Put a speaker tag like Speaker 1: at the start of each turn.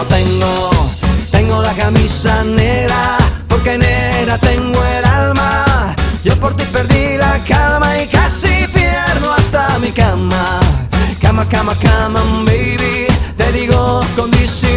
Speaker 1: Tengo la camisa negra, porque negra tengo el alma. Yo por ti perdí la calma y casi pierdo hasta mi cama. Cama, cama, cama, baby, te digo con disimulo.